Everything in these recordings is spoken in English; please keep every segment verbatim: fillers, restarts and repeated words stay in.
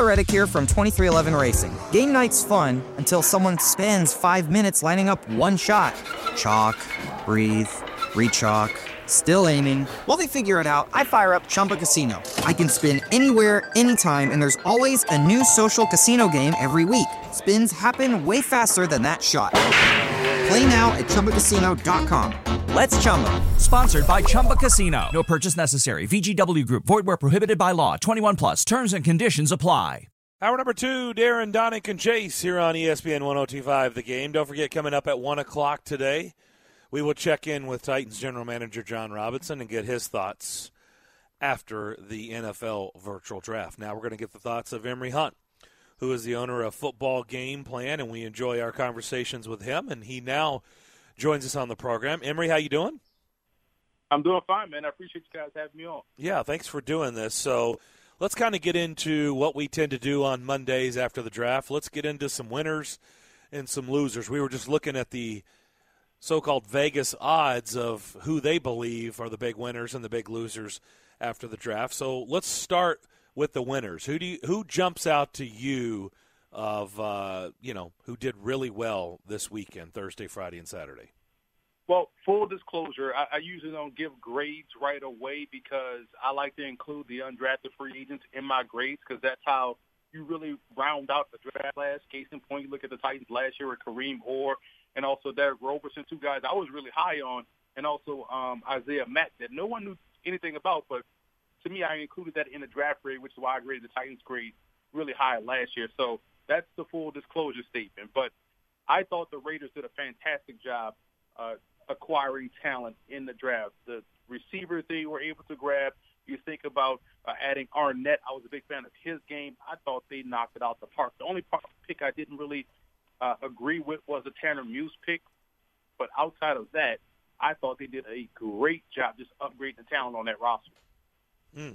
Reddick here from twenty-three eleven Racing. Game night's fun until someone spends five minutes lining up one shot. Chalk, breathe, re-chalk, still aiming. While they figure it out, I fire up Chumba Casino. I can spin anywhere, anytime, and there's always a new social casino game every week. Spins happen way faster than that shot. Play now at Chumba Casino dot com. Let's Chumba. Sponsored by Chumba Casino. No purchase necessary. V G W Group. Void where prohibited by law. twenty-one plus. Terms and conditions apply. Hour number two, Darren, Donick, and Chase here on E S P N one oh two point five The Game. Don't forget, coming up at one o'clock today, we will check in with Titans general manager John Robinson and get his thoughts after the N F L virtual draft. Now we're going to get the thoughts of Emory Hunt, who is the owner of Football Game Plan, and we enjoy our conversations with him, and he now joins us on the program. Emory, how you doing? I'm doing fine, man. I appreciate you guys having me on. Yeah, thanks for doing this. So let's kind of get into what we tend to do on Mondays after the draft. Let's get into some winners and some losers. We were just looking at the so-called Vegas odds of who they believe are the big winners and the big losers after the draft. So let's start with the winners. Who do you, who jumps out to you of, uh, you know, who did really well this weekend, Thursday, Friday, and Saturday? Well, full disclosure, I, I usually don't give grades right away because I like to include the undrafted free agents in my grades because that's how you really round out the draft class. Case in point, you look at the Titans last year with Kareem Orr and also Derek Roberson, two guys I was really high on, and also um, Isaiah Mack that no one knew anything about, but to me, I included that in the draft grade, which is why I graded the Titans grade really high last year. So that's the full disclosure statement. But I thought the Raiders did a fantastic job uh, acquiring talent in the draft. The receivers they were able to grab, you think about uh, adding Arnett. I was a big fan of his game. I thought they knocked it out the park. The only part, pick I didn't really uh, agree with was the Tanner Muse pick. But outside of that, I thought they did a great job just upgrading the talent on that roster. Hmm.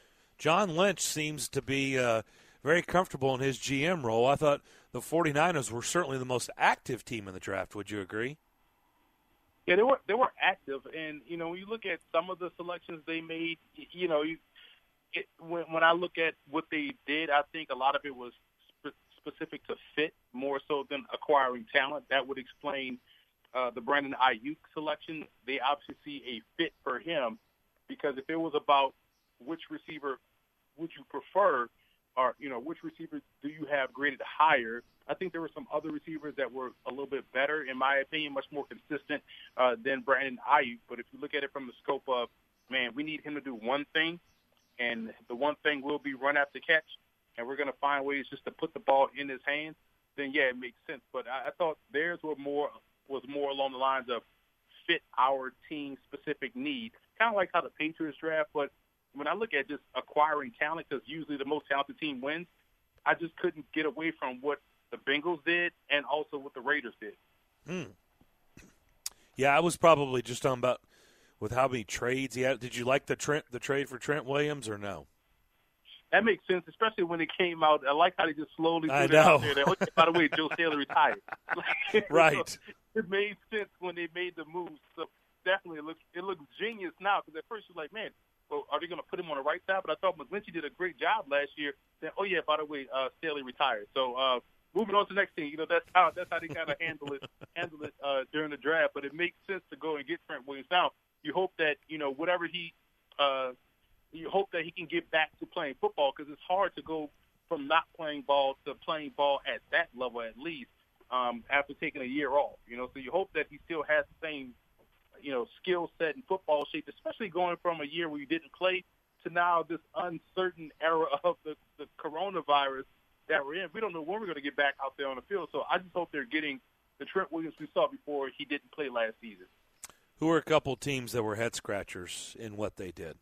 John Lynch seems to be uh, very comfortable in his G M role. I thought the 49ers were certainly the most active team in the draft. Would you agree? Yeah, they were they were active, and you know when you look at some of the selections they made, you know, you, it, when when I look at what they did, I think a lot of it was spe- specific to fit more so than acquiring talent. That would explain uh, the Brandon Ayuk selection. They obviously see a fit for him because if it was about which receiver would you prefer, or, you know, which receiver do you have graded higher? I think there were some other receivers that were a little bit better, in my opinion, much more consistent uh, than Brandon Ayuk. But if you look at it from the scope of, man, we need him to do one thing, and the one thing will be run after catch, and we're going to find ways just to put the ball in his hands, then, yeah, it makes sense. But I, I thought theirs were more was more along the lines of fit our team-specific need, kind of like how the Patriots draft, but when I look at just acquiring talent, because usually the most talented team wins, I just couldn't get away from what the Bengals did and also what the Raiders did. Hmm. Yeah, I was probably just talking about with how many trades he had. Did you like the Trent, the trade for Trent Williams or no? That makes sense, especially when it came out. I like how they just slowly put I it know. out there. That, oh, by the way, Joe Staley retired. Right. So it made sense when they made the move. So definitely it looks, it looks genius now because at first you're like, man, well, are they going to put him on the right side? But I thought McGlinchey did a great job last year. Then, oh yeah, by the way, uh, Staley retired. So uh, moving on to the next thing, you know, that's how that's how they kind of handle it, handle it uh, during the draft. But it makes sense to go and get Trent Williams. Now you hope that you know whatever he, uh, you hope that he can get back to playing football because it's hard to go from not playing ball to playing ball at that level at least um, after taking a year off. You know, so you hope that he still has the same, you know, skill set and football shape, especially going from a year where you didn't play to now this uncertain era of the, the coronavirus that we're in. We don't know when we're going to get back out there on the field. So I just hope they're getting the Trent Williams we saw before he didn't play last season. Who are a couple teams that were head scratchers in what they did?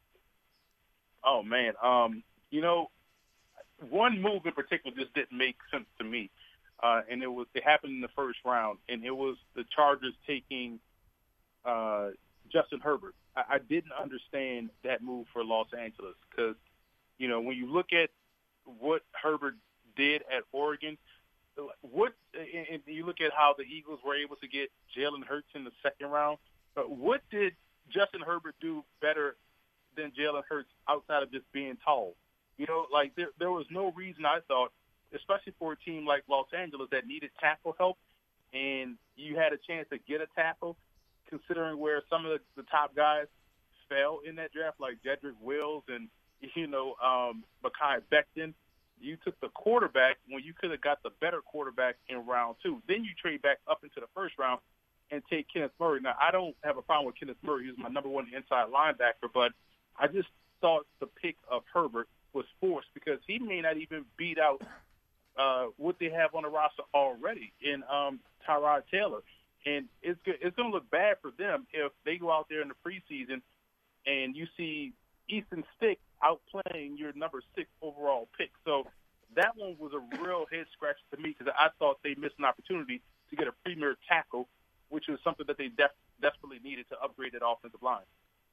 Oh, man. Um, you know, one move in particular just didn't make sense to me. Uh, and it was it happened in the first round, and it was the Chargers taking uh, Justin Herbert. I, I didn't understand that move for Los Angeles because, you know, when you look at what Herbert did at Oregon, what and you look at how the Eagles were able to get Jalen Hurts in the second round, but what did Justin Herbert do better than Jalen Hurts outside of just being tall? You know, like there there was no reason I thought, especially for a team like Los Angeles that needed tackle help, and you had a chance to get a tackle, considering where some of the, the top guys fell in that draft, like Jedrick Wills and, you know, um, Mekhi Becton. You took the quarterback when you could have got the better quarterback in round two. Then you trade back up into the first round and take Kenneth Murray. Now, I don't have a problem with Kenneth Murray. He's my number one inside linebacker, but I just thought the pick of Herbert was forced because he may not even beat out uh, what they have on the roster already in um, Tyrod Taylor. And it's good, it's going to look bad for them if they go out there in the preseason and you see Easton Stick outplaying your number six overall pick. So that one was a real head scratch to me because I thought they missed an opportunity to get a premier tackle, which was something that they def- desperately needed to upgrade that offensive line.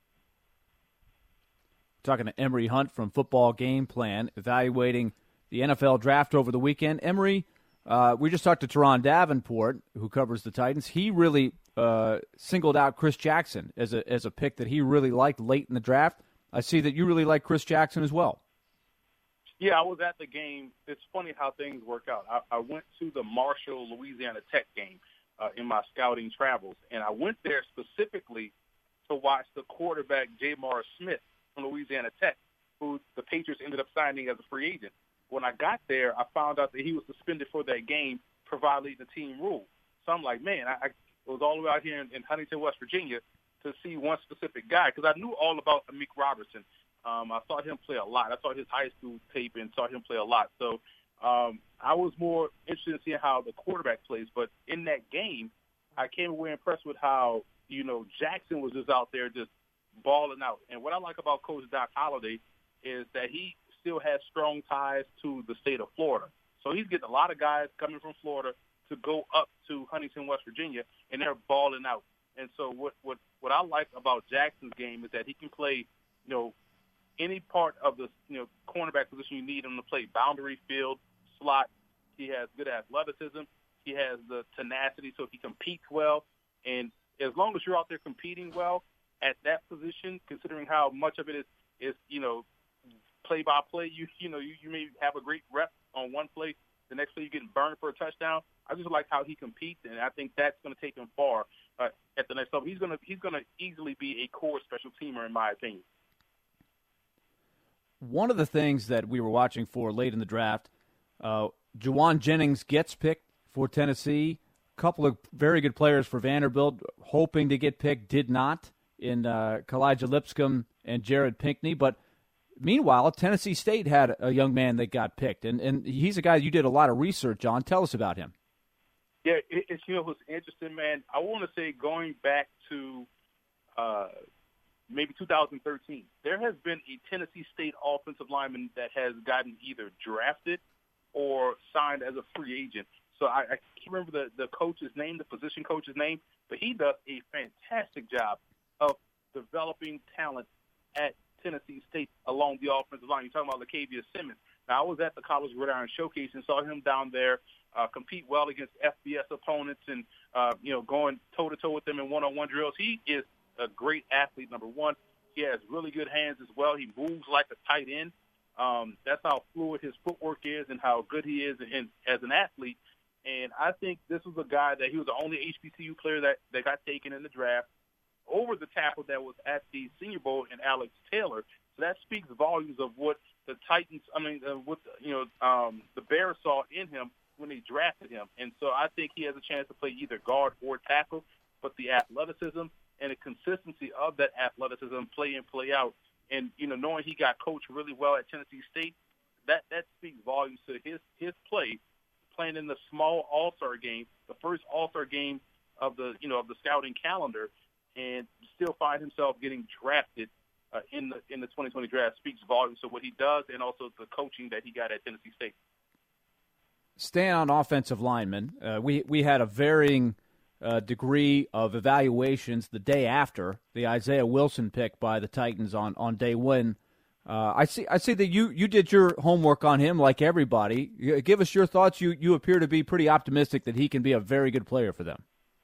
Talking to Emory Hunt from Football Game Plan, evaluating the N F L draft over the weekend. Emory, uh, we just talked to Teron Davenport, who covers the Titans. He really uh, singled out Chris Jackson as a as a pick that he really liked late in the draft. I see that you really like Chris Jackson as well. Yeah, I was at the game. It's funny how things work out. I, I went to the Marshall, Louisiana Tech game uh, in my scouting travels, and I went there specifically to watch the quarterback J'Mar Smith from Louisiana Tech, who the Patriots ended up signing as a free agent. When I got there, I found out that he was suspended for that game for violating the team rule. So I'm like, man, I, I was all the way out here in, in Huntington, West Virginia, to see one specific guy because I knew all about Amik Robertson. Um, I saw him play a lot. I saw his high school tape and saw him play a lot. So um, I was more interested in seeing how the quarterback plays. But in that game, I came away impressed with how, you know, Jackson was just out there just balling out. And what I like about Coach Doc Holliday is that he still has strong ties to the state of Florida. So he's getting a lot of guys coming from Florida to go up to Huntington, West Virginia, and they're balling out. And so what, what, what I like about Jackson's game is that he can play, you know, any part of the, you know, cornerback position you need him to play, boundary, field, slot. He has good athleticism. He has the tenacity, so he competes well. And as long as you're out there competing well at that position, considering how much of it is, is you know, play-by-play, you you know, you, you may have a great rep on one play. The next play you're getting burned for a touchdown. I just like how he competes, and I think that's going to take him far uh, at the next level. He's going to he's going to easily be a core special teamer, in my opinion. One of the things that we were watching for late in the draft, uh, Juwan Jennings gets picked for Tennessee. A couple of very good players for Vanderbilt, hoping to get picked, did not, in uh, Kalijah Lipscomb and Jared Pinkney. But meanwhile, Tennessee State had a young man that got picked, and, and he's a guy you did a lot of research on. Tell us about him. Yeah, it, it's, you know, what's interesting, man, I want to say going back to uh, – maybe two thousand thirteen, there has been a Tennessee State offensive lineman that has gotten either drafted or signed as a free agent. So I, I can't remember the, the coach's name, the position coach's name, but he does a fantastic job of developing talent at Tennessee State along the offensive line. You're talking about Latavius Simmons. Now, I was at the College Gridiron Showcase and saw him down there uh, compete well against F B S opponents and, uh, you know, going toe-to-toe with them in one-on-one drills. He is a great athlete, number one. He has really good hands as well. He moves like a tight end. Um, that's how fluid his footwork is and how good he is in, as an athlete. And I think this was a guy that he was the only H B C U player that, that got taken in the draft over the tackle that was at the Senior Bowl in Alex Taylor. So that speaks volumes of what the Titans, I mean, uh, what, you know, um, the Bears saw in him when they drafted him. And so I think he has a chance to play either guard or tackle, but the athleticism and the consistency of that athleticism, play in, play out, and, you know, knowing he got coached really well at Tennessee State, that, that speaks volumes to his, his play, playing in the small all-star game, the first all-star game of the, you know, of the scouting calendar, and still find himself getting drafted uh, in the in the twenty twenty draft speaks volumes to what he does and also the coaching that he got at Tennessee State. Staying on offensive linemen, uh, we, we had a varying – Uh, degree of evaluations the day after the Isaiah Wilson pick by the Titans on, on day one. Uh, I see I see that you, you did your homework on him like everybody. Give us your thoughts. You you appear to be pretty optimistic that he can be a very good player for them.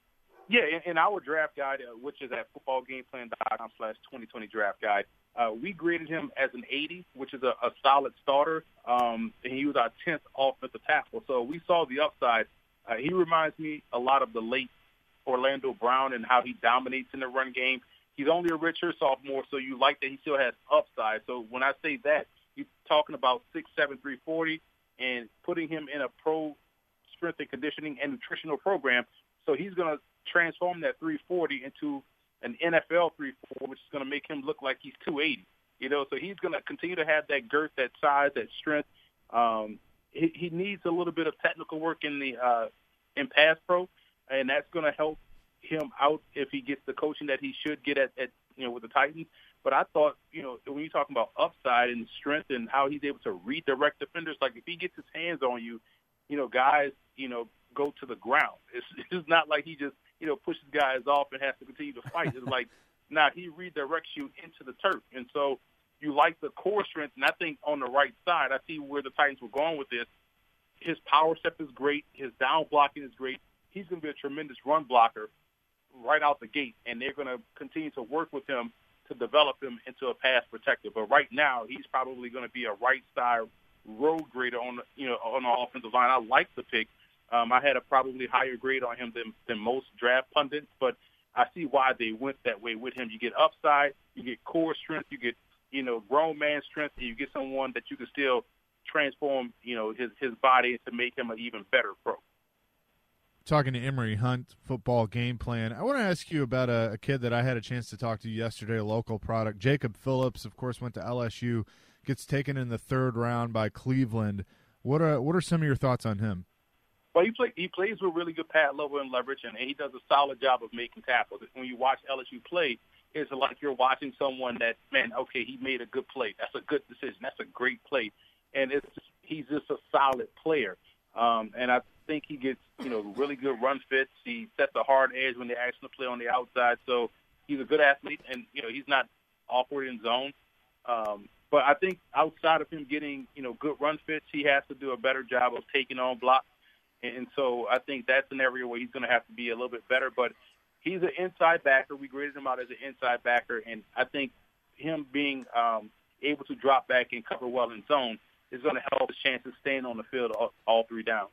Yeah, in, in our draft guide, uh, which is at football game plan dot com slash twenty twenty draft guide, uh, we graded him as an eighty, which is a, a solid starter, um, and he was our tenth offensive tackle. So we saw the upside. Uh, he reminds me a lot of the late Orlando Brown and how he dominates in the run game. He's only a redshirt sophomore, so you like that he still has upside. So when I say that, you're talking about six seven, three forty, and putting him in a pro strength and conditioning and nutritional program. So he's going to transform that three forty into an N F L three forty, which is going to make him look like he's two eighty. You know, so he's going to continue to have that girth, that size, that strength. Um, he, he needs a little bit of technical work in the uh, in pass pro, and that's going to help him out if he gets the coaching that he should get at, at you know with the Titans. But I thought, you know, when you're talking about upside and strength and how he's able to redirect defenders, like if he gets his hands on you, you know, guys, you know, go to the ground. It's, it's not like he just, you know, pushes guys off and has to continue to fight. It's like, nah, he redirects you into the turf. And so you like the core strength. And I think on the right side, I see where the Titans were going with this. His power step is great. His down blocking is great. He's going to be a tremendous run blocker right out the gate. And they're going to continue to work with him to develop him into a pass protector. But right now, he's probably going to be a right side road grader on, you know, on the offensive line. I like the pick. Um, I had a probably higher grade on him than, than most draft pundits, but I see why they went that way with him. You get upside, you get core strength, you get, you know, grown man strength, and you get someone that you can still transform, you know, his, his body to make him an even better pro. Talking to Emory Hunt, football game plan. I want to ask you about a, a kid that I had a chance to talk to yesterday, a local product. Jacob Phillips, of course, went to L S U, gets taken in the third round by Cleveland. What are what are some of your thoughts on him? Well, he play, he plays with really good pad level and leverage, and he does a solid job of making tackles. When you watch L S U play, it's like you're watching someone that, man, okay, he made a good play. That's a good decision. That's a great play, and it's just, he's just a solid player. Um, and I think he gets, you know, really good run fits. He sets a hard edge when they ask him to play on the outside. So he's a good athlete, and, you know, he's not awkward in zone. Um, but I think outside of him getting, you know, good run fits, he has to do a better job of taking on blocks. And so I think that's an area where he's going to have to be a little bit better. But he's an inside backer. We graded him out as an inside backer. And I think him being um, able to drop back and cover well in zone is going to help his chances staying on the field all, all three downs.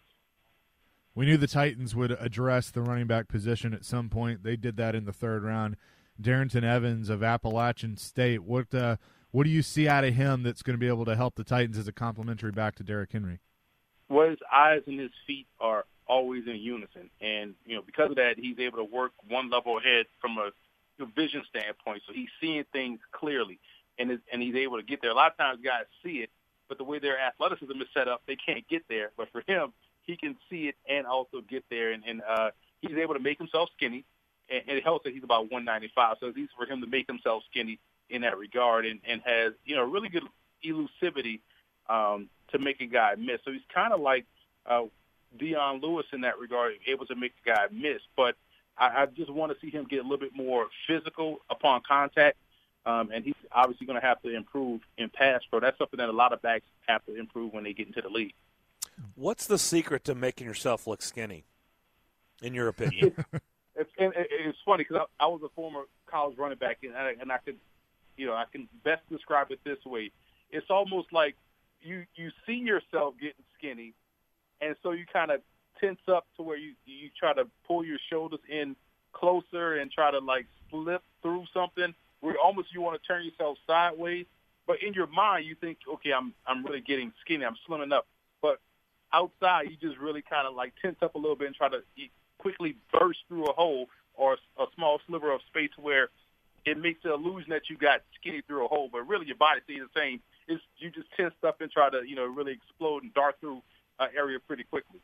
We knew the Titans would address the running back position at some point. They did that in the third round. Darrington Evans of Appalachian State, what uh, what do you see out of him that's going to be able to help the Titans as a complementary back to Derrick Henry? Well, his eyes and his feet are always in unison. And, you know, because of that, he's able to work one level ahead from a vision standpoint. So he's seeing things clearly, and is, and he's able to get there. A lot of times guys see it, but the way their athleticism is set up, they can't get there. But for him, he can see it and also get there. And, and uh, he's able to make himself skinny, and, and it helps that he's about one ninety-five. So it's easy for him to make himself skinny in that regard, and, and has, you know, really good elusivity um, to make a guy miss. So he's kind of like uh, Dion Lewis in that regard, able to make the guy miss. But I, I just want to see him get a little bit more physical upon contact, um, and he's obviously going to have to improve in pass pro. That's something that a lot of backs have to improve when they get into the league. What's the secret to making yourself look skinny, in your opinion? it's, and it's funny because I, I was a former college running back, and I, and I could, you know, I can best describe it this way. It's almost like you you see yourself getting skinny, and so you kind of tense up to where you you try to pull your shoulders in closer and try to like slip through something where almost you want to turn yourself sideways, but in your mind you think, okay, I'm I'm really getting skinny, I'm slimming up, but outside you just really kind of like tense up a little bit and try to quickly burst through a hole or a small sliver of space where it makes the illusion that you got skinny through a hole, but really your body stays the same. It's, you just tensed up and try to, you know, really explode and dart through an area pretty quickly.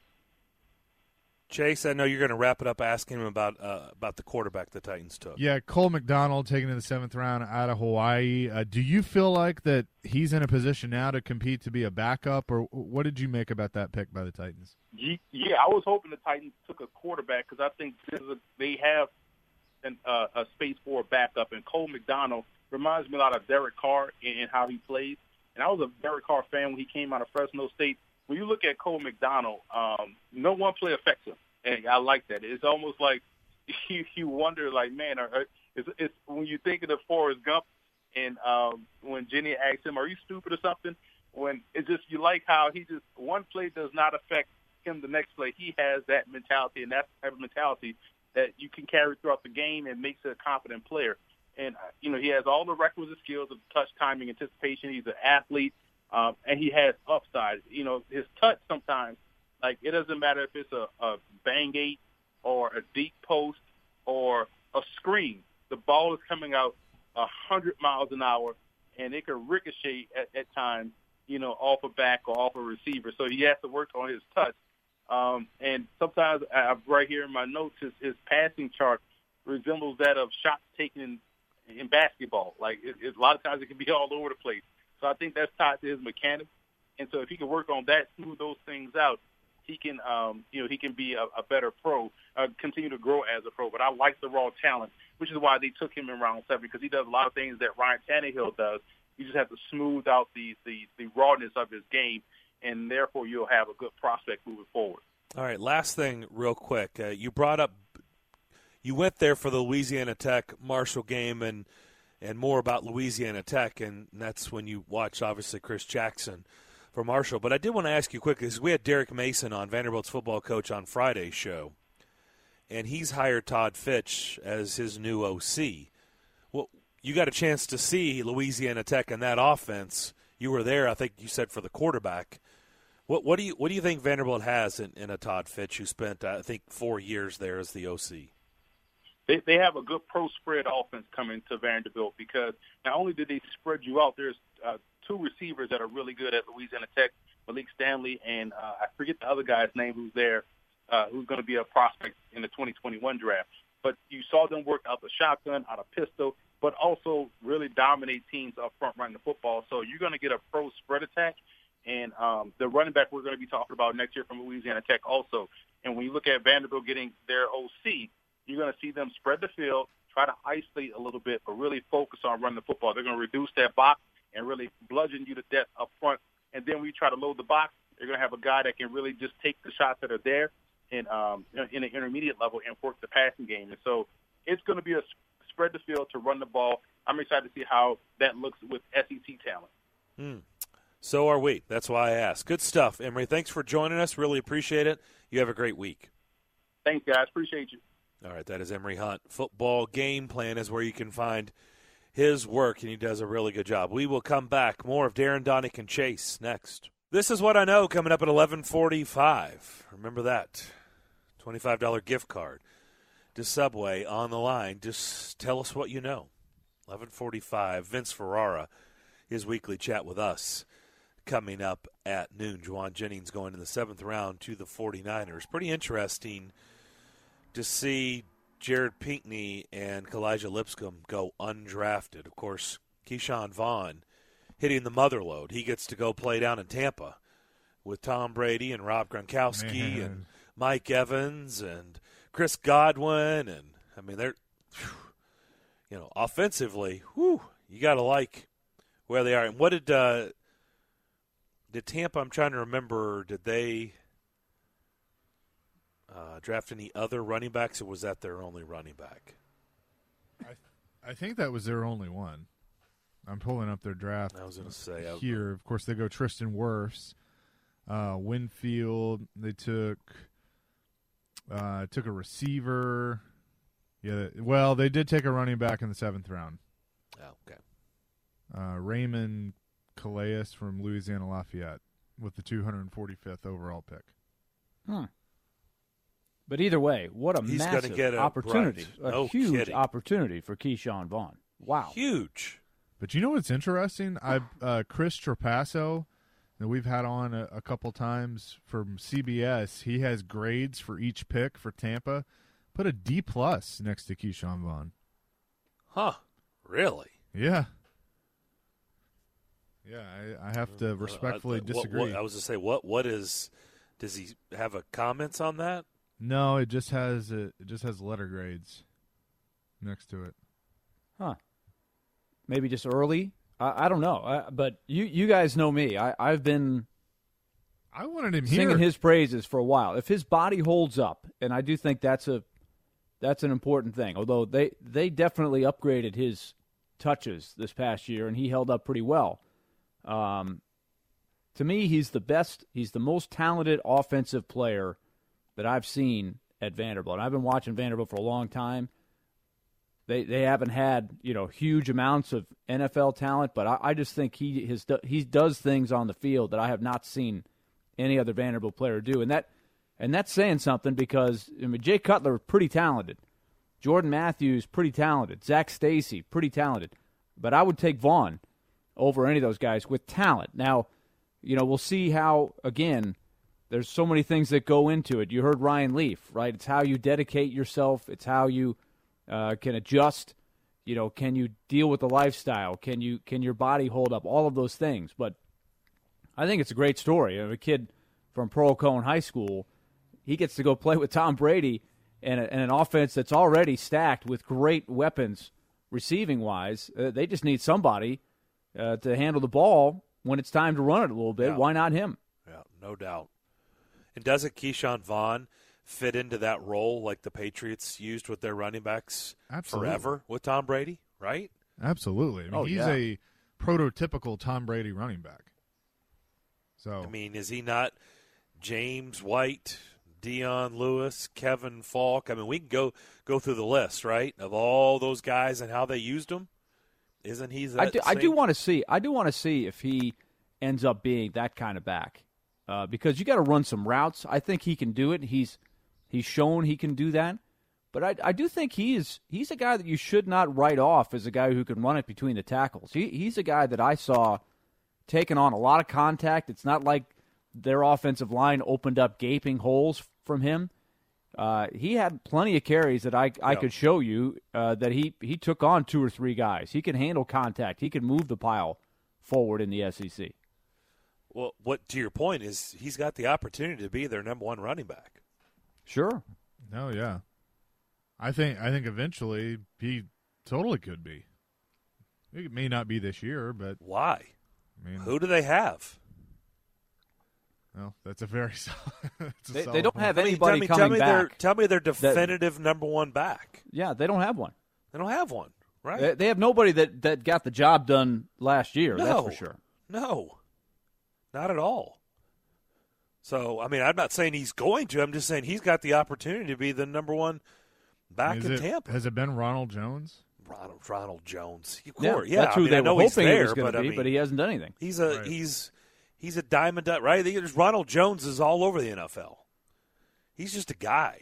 Chase, I know you're going to wrap it up asking him about uh, about the quarterback the Titans took. Yeah, Cole McDonald taken in the seventh round out of Hawaii. Uh, do you feel like that he's in a position now to compete to be a backup, or what did you make about that pick by the Titans? Yeah, I was hoping the Titans took a quarterback because I think this is a, they have an, uh, a space for a backup, and Cole McDonald reminds me a lot of Derek Carr in, in how he plays. And I was a Derek Carr fan when he came out of Fresno State. When you look at Cole McDonald, um, no one play affects him, and I like that. It's almost like you, you wonder, like, man, are, it's, it's when you think of the Forrest Gump, and um, when Jenny asked him, "Are you stupid or something?" When it's just you like how he just one play does not affect him the next play. He has that mentality, and that's the type of mentality that you can carry throughout the game and makes a confident player. And, you know, he has all the requisite skills of touch, timing, anticipation. He's an athlete, um, and he has upside. You know, his touch sometimes, like, it doesn't matter if it's a, a bang eight or a deep post or a screen. The ball is coming out one hundred miles an hour, and it can ricochet at, at times, you know, off a back or off a receiver. So he has to work on his touch. Um, and sometimes, I, right here in my notes, his, his passing chart resembles that of shots taken in in basketball. Like, it, it, a lot of times it can be all over the place. So I think that's tied to his mechanics. And so if he can work on that, smooth those things out, he can, um, you know, he can be a, a better pro, uh, continue to grow as a pro. But I like the raw talent, which is why they took him in round seven, because he does a lot of things that Ryan Tannehill does. You just have to smooth out the, the, the rawness of his game, and therefore you'll have a good prospect moving forward. All right, last thing real quick. Uh, you brought up You went there for the Louisiana Tech Marshall game and and more about Louisiana Tech, and that's when you watched, obviously, Chris Jackson for Marshall. But I did want to ask you quickly, because we had Derek Mason on, Vanderbilt's football coach, on Friday's show, and he's hired Todd Fitch as his new O C. Well, you got a chance to see Louisiana Tech in that offense. You were there, I think you said, for the quarterback. What, what do you what do you think Vanderbilt has in, in a Todd Fitch who spent, I think, four years there as the O C? They they have a good pro spread offense coming to Vanderbilt, because not only do they spread you out, there's uh, two receivers that are really good at Louisiana Tech, Malik Stanley, and uh, I forget the other guy's name who's there, uh, who's going to be a prospect in the twenty twenty-one draft. But you saw them work out the shotgun, out of pistol, but also really dominate teams up front running the football. So you're going to get a pro spread attack. And um, the running back we're going to be talking about next year from Louisiana Tech also. And when you look at Vanderbilt getting their O C, you're going to see them spread the field, try to isolate a little bit, but really focus on running the football. They're going to reduce that box and really bludgeon you to death up front. And then when you try to load the box, you're going to have a guy that can really just take the shots that are there and um, in an intermediate level and work the passing game. And so it's going to be a spread the field to run the ball. I'm excited to see how that looks with S E C talent. Hmm. So are we. That's why I asked. Good stuff, Emory. Thanks for joining us. Really appreciate it. You have a great week. Thanks, guys. Appreciate you. All right, that is Emory Hunt. Football Game Plan is where you can find his work, and he does a really good job. We will come back. More of Darren Donick and Chase next. This is What I Know coming up at eleven forty-five. Remember that. twenty-five dollars gift card to Subway on the line. Just tell us what you know. eleven forty-five, Vince Ferrara, his weekly chat with us. Coming up at noon, Juwan Jennings going in the seventh round to the 49ers. Pretty interesting to see Jared Pinkney and Kalijah Lipscomb go undrafted. Of course, Keyshawn Vaughn hitting the mother load. He gets to go play down in Tampa with Tom Brady and Rob Gronkowski Man. and Mike Evans and Chris Godwin. And, I mean, they're, you know, offensively, whew, you got to like where they are. And what did uh, – Did Tampa, I'm trying to remember, did they uh, draft any other running backs, or was that their only running back? I th- I think that was their only one. I'm pulling up their draft I was going to say here. Of course, they go Tristan Wirfs, uh, Winfield. They took uh, took a receiver. Yeah, well, they did take a running back in the seventh round. Oh, okay. Uh, Raymond Calais from Louisiana Lafayette with the two hundred forty-fifth overall pick. Hmm. But either way, what a He's massive get a, opportunity. Right. A No huge kidding. opportunity for Keyshawn Vaughn. Wow. Huge. But you know what's interesting? I uh, Chris Trapasso, that we've had on a, a couple times from C B S, he has grades for each pick for Tampa. Put a D plus next to Keyshawn Vaughn. Huh. Really? Yeah. Yeah, I, I have to respectfully Uh, what- disagree. what- I was going to say, what? what is – does he have a comments on that? No, it just has a, it just has letter grades next to it. Huh. Maybe just early? I, I don't know. I, but you, you guys know me. I, I've been I wanted him singing here. his praises for a while. If his body holds up, and I do think that's a That's an important thing. Although they, they definitely upgraded his touches this past year, and he held up pretty well. Um, to me, he's the best. He's the most talented offensive player that I've seen at Vanderbilt. And I've been watching Vanderbilt for a long time. They they haven't had, you know, huge amounts of N F L talent, but I, I just think he his he does things on the field that I have not seen any other Vanderbilt player do, and that and that's saying something because I mean, Jay Cutler pretty talented, Jordan Matthews pretty talented, Zach Stacy pretty talented, but I would take Vaughn over any of those guys with talent. Now, you know, we'll see how again. There's so many things that go into it. You heard Ryan Leaf, right? It's how you dedicate yourself. It's how you uh, can adjust. You know, can you deal with the lifestyle? Can you can your body hold up? All of those things. But I think it's a great story. You know, a kid from Pearl Cohen High School, he gets to go play with Tom Brady and, a, and an offense that's already stacked with great weapons receiving-wise. Uh, they just need somebody uh, to handle the ball when it's time to run it a little bit. Yeah. Why not him? Yeah, no doubt. And doesn't Keyshawn Vaughn fit into that role like the Patriots used with their running backs Absolutely. forever with Tom Brady, right? Absolutely. I mean, Oh, he's yeah. a prototypical Tom Brady running back. So I mean, is he not James White, Deion Lewis, Kevin Falk? I mean, we can go go through the list, right, of all those guys and how they used them. Isn't he that I do, I same- do want to see. I do want to see if he ends up being that kind of back, uh, because you got to run some routes. I think he can do it. He's he's shown he can do that. But I, I do think he is he's a guy that you should not write off as a guy who can run it between the tackles. He, he's a guy that I saw taking on a lot of contact. It's not like their offensive line opened up gaping holes from him. Uh, he had plenty of carries that I I Yeah. could show you uh, that he, he took on two or three guys. He can handle contact. He can move the pile forward in the S E C. Well, what to your point is he's got the opportunity to be their number one running back. Sure. no, yeah. I think I think eventually he totally could be. It may not be this year, but Why? I mean, Who do they have? well, that's a very solid. that's a They, solid they don't point. have I mean, anybody tell me, tell coming me their back. tell me their definitive number one back. Yeah, they don't have one. They don't have one, right? They, they have nobody that, that got the job done last year, no, that's for sure. No, not at all. So, I mean, I'm not saying he's going to. I'm just saying he's got the opportunity to be the number one back Is in it- Tampa. Has it been Ronald Jones? Ronald Ronald Jones, of Yeah, course, yeah. that's I who mean, they I were know he's hoping there, he was going but to I be, mean, but he hasn't done anything. he's a Right. he's he's a diamond, di- right? There's Ronald Jones is all over the N F L. He's just a guy.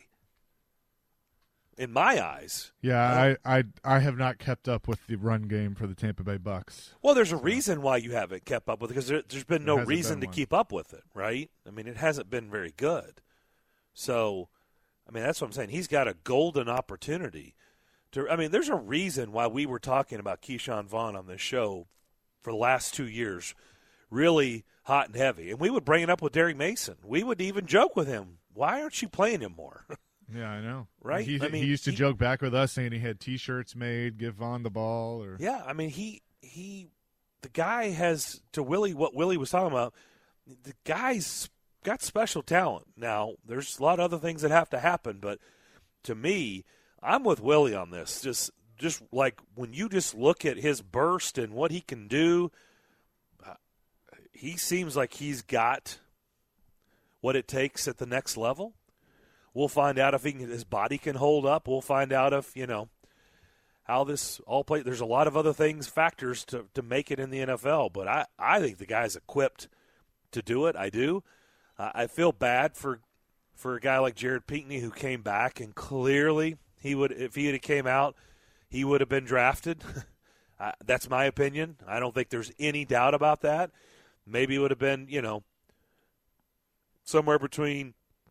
In my eyes. Yeah, I, I I have not kept up with the run game for the Tampa Bay Bucks. Well, there's a reason why you haven't kept up with it because there, there's been There no hasn't reason been to one. keep up with it, right? I mean, it hasn't been very good. So, I mean, that's what I'm saying. He's got a golden opportunity to. I mean, there's a reason why we were talking about Keyshawn Vaughn on this show for the last two years, really hot and heavy, and we would bring it up with Derek Mason. We would even joke with him, "Why aren't you playing him more?" Yeah, I know. Right? He, I mean, he used to he- joke back with us saying he had T-shirts made, give Vaughn the ball, or Yeah, I mean, he he, the guy has to Willie what Willie was talking about. The guy's got special talent. Now, there's a lot of other things that have to happen, but to me, I'm with Willie on this. Just just like when you just look at his burst and what he can do, uh, he seems like he's got what it takes at the next level. We'll find out if he can, his body can hold up. We'll find out if, you know, how this all plays. There's a lot of other things, factors to, to make it in the N F L, but I, I think the guy's equipped to do it. I do. Uh, I feel bad for for a guy like Jared Pinkney who came back, and clearly he would, if he had came out, he would have been drafted. uh, that's my opinion. I don't think there's any doubt about that. Maybe it would have been, you know, somewhere between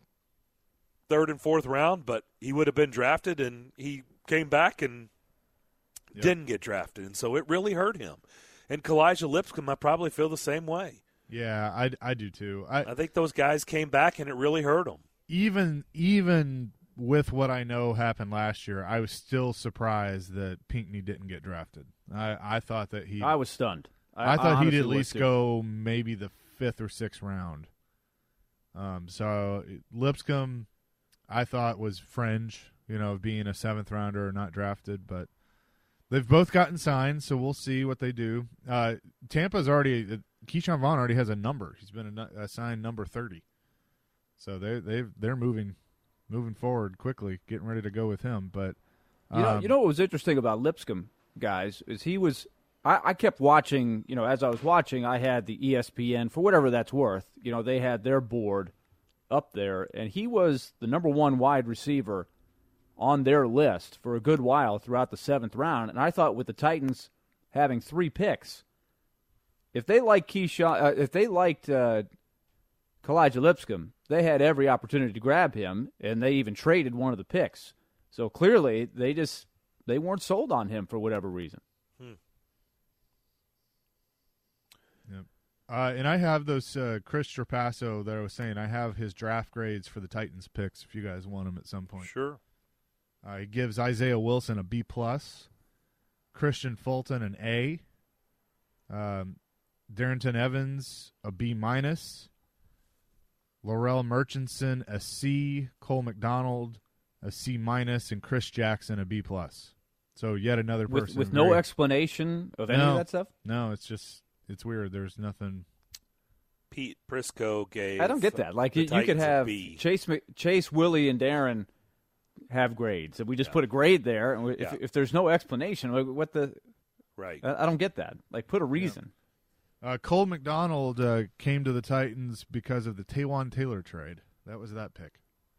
third and fourth round, but he would have been drafted, and he came back and Yep. didn't get drafted, and so it really hurt him. And Kalijah Lipscomb, I probably feel the same way. yeah, I, I do too. I I think those guys came back, and it really hurt them. even even with what I know happened last year, I was still surprised that Pinckney didn't get drafted. I, I thought that he I was stunned. I, thought he'd honestly at was least too. go maybe the fifth or sixth round. Um, so Lipscomb, I thought was fringe. you know, of being a seventh rounder or not drafted, but they've both gotten signed, so we'll see what they do. Uh, Tampa's already uh, Keyshawn Vaughn already has a number. He's been assigned number thirty, so they they they're moving moving forward quickly, getting ready to go with him. But um, you know, you know what was interesting about Lipscomb, guys, is he was. I, I kept watching. You know, as I was watching, I had the E S P N for whatever that's worth. You know, they had their board up there, and he was the number one wide receiver on their list for a good while throughout the seventh round. And I thought with the Titans having three picks, if they liked Keyshawn, uh, if they liked uh, Kalijah Lipscomb, they had every opportunity to grab him, and they even traded one of the picks. So clearly, they just they weren't sold on him for whatever reason. Hmm. Yep. Uh, and I have those uh, Chris Trapasso that I was saying. I have his draft grades for the Titans picks if you guys want them at some point. Sure. Uh, he gives Isaiah Wilson a B plus, Christian Fulton an A, um, Darrington Evans a B minus, Laurel Murchison a C, Cole McDonald a C minus, and Chris Jackson a B plus. So yet another person with, with no very, explanation of any no, of that stuff. No, it's just it's weird. There's nothing. Pete Prisco gave. I don't get that. Like you, you could have Chase, Chase, Willie, and Darren have grades. If we just yeah. put a grade there, and if, yeah. if there's no explanation, what the right? I, I don't get that. Like put a reason. Yeah. Uh, Cole McDonald uh, came to the Titans because of the Taywan Taylor trade. That was that pick.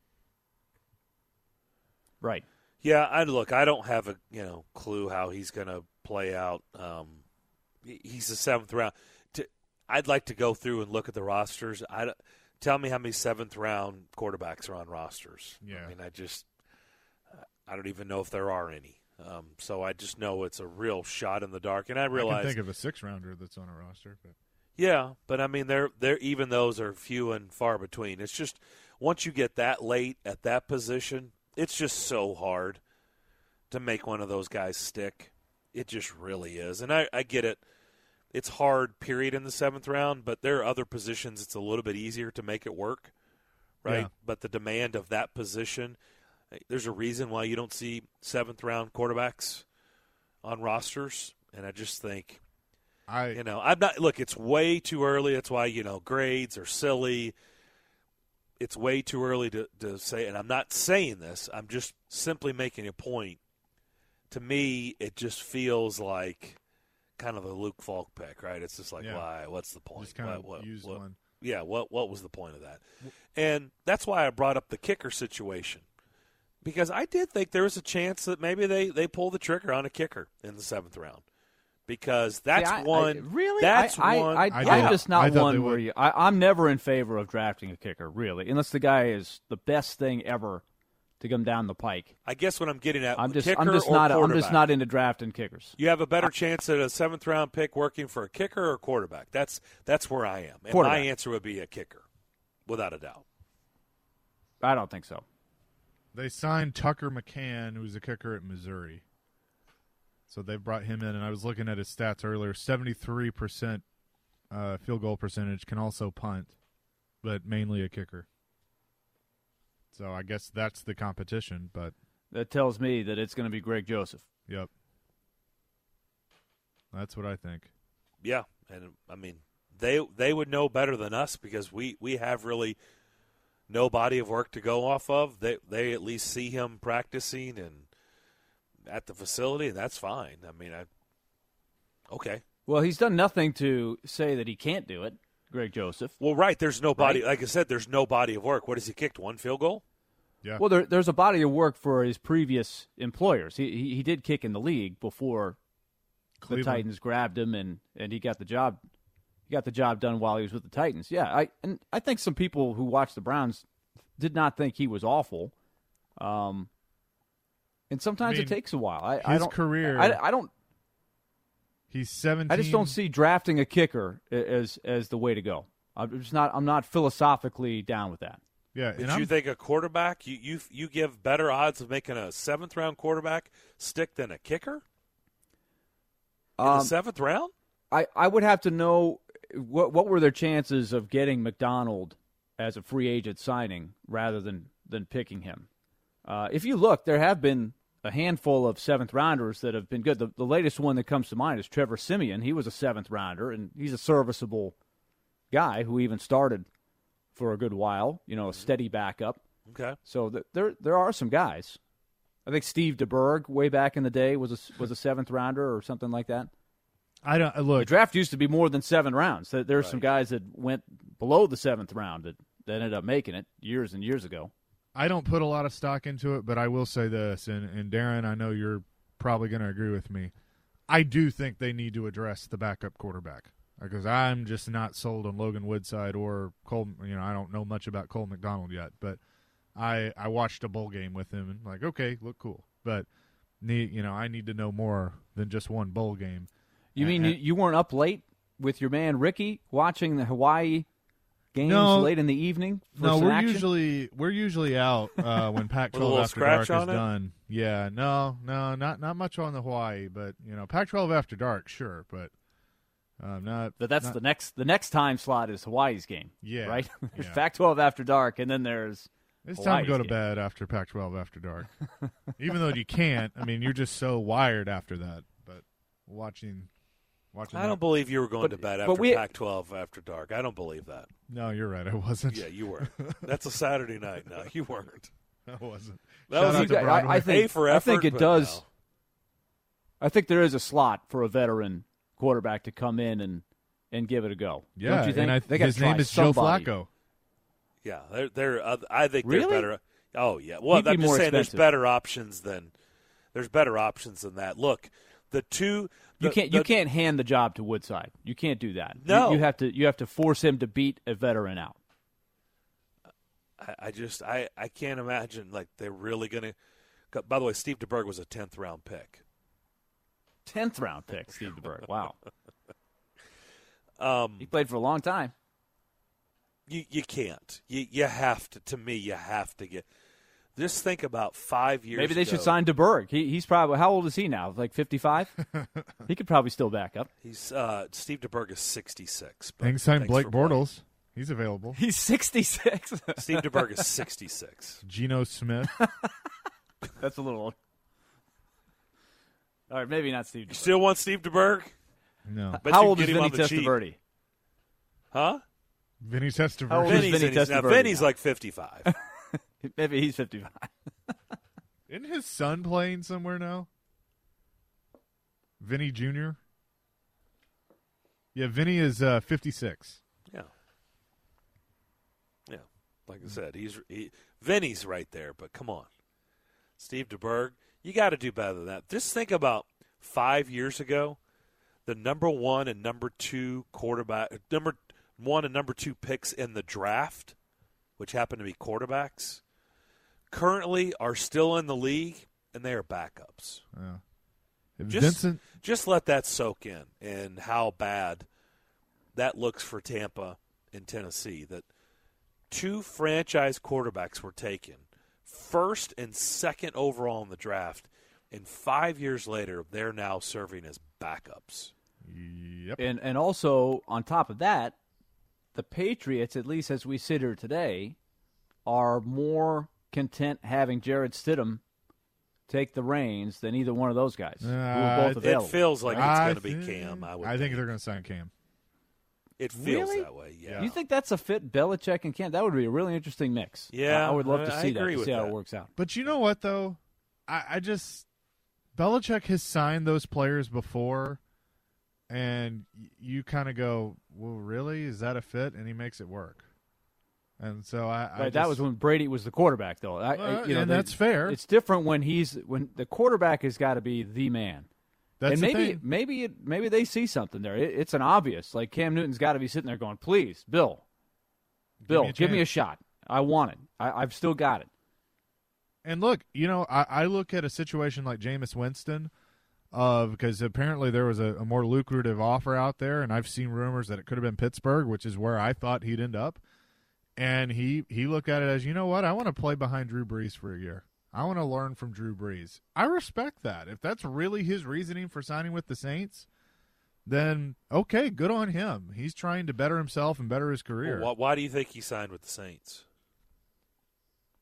Right. Yeah, I look. I don't have a you know clue how he's going to play out. Um, he's the seventh round. To, I'd like to go through and look at the rosters. I tell me how many seventh round quarterbacks are on rosters. Yeah. I mean, I just I don't even know if there are any. Um, so I just know it's a real shot in the dark. And I realize I can think of a six rounder that's on a roster. But. Yeah, but I mean, they're they're even those are few and far between. It's just once you get that late at that position, it's just so hard to make one of those guys stick. It just really is. And I, I get it. It's hard, period, in the seventh round, but there are other positions it's a little bit easier to make it work, right? Yeah. But the demand of that position, there's a reason why you don't see seventh-round quarterbacks on rosters. And I just think, I you know, I'm not – look, it's way too early. That's why, you know, grades are silly. It's way too early to, to say, and I'm not saying this. I'm just simply making a point. To me, it just feels like kind of a Luke Falk pick, right? It's just like, yeah. why? What's the point? Just kind what, of what, used what, one. Yeah, what what was the point of that? And that's why I brought up the kicker situation, because I did think there was a chance that maybe they, they pull the trigger on a kicker in the seventh round, because that's yeah, I, one. I, really, that's I, one. I, I, I I'm just not one where would. you. I, I'm never in favor of drafting a kicker, really, unless the guy is the best thing ever to come down the pike. I guess what I'm getting at, I'm just, kicker I'm just or not, I'm quarterback? just not into drafting kickers. You have a better chance at a seventh round pick working for a kicker or quarterback. That's that's where I am. And my answer would be a kicker, without a doubt. I don't think so. They signed Tucker McCann, who's a kicker at Missouri. So they brought him in, and I was looking at his stats earlier. seventy-three percent uh, field goal percentage, can also punt, but mainly a kicker. So I guess that's the competition, but That tells me that it's going to be Greg Joseph. yep. That's what I think. Yeah, and I mean they they would know better than us, because we, we have really no body of work to go off of. They they at least see him practicing and at the facility, and that's fine. I mean, I okay. Well, he's done nothing to say that he can't do it, Greg Joseph. Well, right. There's no body. Right. Like I said, there's no body of work. What has he kicked? One field goal? Yeah. Well, there, there's a body of work for his previous employers. He he, he did kick in the league before Cleveland. the Titans grabbed him, and, and he got the job. He got the job done while he was with the Titans. Yeah, I and I think some people who watched the Browns did not think he was awful. Um, and sometimes I mean, it takes a while. I, his I don't, career- I, I don't. He's seventeen. I just don't see drafting a kicker as as the way to go. I'm just not. I'm not philosophically down with that. Yeah, Did and you I'm, think a quarterback, you, you you give better odds of making a seventh round quarterback stick than a kicker in Um, the seventh round? I, I would have to know what what were their chances of getting McDonald as a free agent signing rather than, than picking him. Uh, if you look, there have been a handful of seventh-rounders that have been good. The, the latest one that comes to mind is Trevor Siemian. He was a seventh-rounder, and he's a serviceable guy who even started for a good while, you know, a steady backup. Okay. So th- there there are some guys. I think Steve DeBerg, way back in the day, was a, was a seventh-rounder or something like that. I don't look. The draft used to be more than seven rounds. There There's Right. some guys that went below the seventh round that, that ended up making it years and years ago. I don't put a lot of stock into it, but I will say this, and, and Darren, I know you're probably going to agree with me. I do think they need to address the backup quarterback because I'm just not sold on Logan Woodside or Cole. You know, I don't know much about Cole McDonald yet, but I I watched a bowl game with him and like, okay, look cool, but need you know I need to know more than just one bowl game. You mean And- you, you weren't up late with your man Ricky watching the Hawaii games No. late in the evening? For No, some we're action? usually we're usually out uh, when Pac With a twelve little After Dark scratch is on it? done. Yeah, no, no, not not much on the Hawaii, but you know, Pac twelve After Dark, sure, but um, not. But that's not, the next the next time slot is Hawaii's game. Yeah, right. There's yeah. Pac twelve After Dark, and then there's It's time to go to Hawaii's game. bed after Pac twelve After Dark. Even though you can't, I mean, you're just so wired after that. But watching, watching. I that- don't believe you were going But- to bed but after we- Pac twelve after dark. I don't believe that. No, you're right. I wasn't. Yeah, you were. That's a Saturday night. No, you weren't. I wasn't. That Shout was out You to got- Broadway. I, I think A for I think effort, it but does. no. I think there is a slot for a veteran quarterback to come in and, and give it a go. Yeah, Don't you think? and I, They gotta his name try is Joe somebody. Flacco. Yeah, they're they're. Uh, I think Really? they're better. Oh yeah. Well, He'd be I'm just more saying there's expensive. better options than there's better options than that. Look, the two. You the- can't the- you can't hand the job to Woodside. You can't do that. You- No. you, have to you have to force him to beat a veteran out. I, I just I I can't imagine like they're really gonna. By the way, Steve DeBerg was a tenth round pick. Tenth round pick, Steve DeBerg. Wow, Um, he played for a long time. you you can't. You you have to. To me, you have to get. Just think about five years. Maybe they should ago. sign DeBerg. He, he's probably how old is he now? Like fifty-five? He could probably still back up. He's uh, Steve DeBerg is sixty-six. but Thanks, sign thanks Blake for playing. Bortles. He's available. He's sixty-six. Steve DeBerg is sixty-six. Geno Smith. That's a little old. All right, maybe not Steve You DeBerg. still want Steve DeBerg? No. Bet How you old can is get him Vinny on the cheap. Testaverde? Huh? Vinny Testaverde. How old is Vinny's, Vinny in his- now, Testaverde Vinny's now? like fifty-five. Maybe he's fifty-five. Isn't his son playing somewhere now? Vinny Junior? Yeah, Vinny is uh, fifty-six. Yeah. Yeah. Like I said, he's he, Vinny's right there, but come on. Steve DeBerg, you got to do better than that. Just think about five years ago, the number one and number two quarterback, number one and number two picks in the draft, which happen to be quarterbacks, currently are still in the league, and they are backups. Yeah. If Just, Vincent, just let that soak in and how bad that looks for Tampa and Tennessee. That two franchise quarterbacks were taken, first and second overall in the draft, and five years later, they're now serving as backups. yep. And and also on top of that, the Patriots, at least as we sit here today, are more content having Jared Stidham take the reins than either one of those guys who Uh, are both it It available. feels like it's I going to be think- Cam. I would. I think they're going to sign Cam. It feels Really? that way. Yeah. You think that's a fit, Belichick and Cam? That would be a really interesting mix. Yeah, I would love to I- I see that agree to with see how that. it works out. But you know what, though? I, I just Belichick has signed those players before, and y- you kind of go, well, really? Is that a fit? And he makes it work. And so I, I Right, that just- was when Brady was the quarterback, though. I, I- Well, you know, and they- that's fair. It's different when he's when the quarterback has got to be the man. That's and the maybe thing. maybe it, maybe they see something there. It, it's an obvious. Like Cam Newton's got to be sitting there going, "Please, Bill, Bill, me a give me a chance." shot. I want it. I, I've still got it." And look, you know, I, I look at a situation like Jameis Winston, of because apparently there was a, a more lucrative offer out there, and I've seen rumors that it could have been Pittsburgh, which is where I thought he'd end up. And he, he looked at it as, you know what, I want to play behind Drew Brees for a year. I want to learn from Drew Brees. I respect that. If that's really his reasoning for signing with the Saints, then okay, good on him. He's trying to better himself and better his career. Well, why, why do you think he signed with the Saints?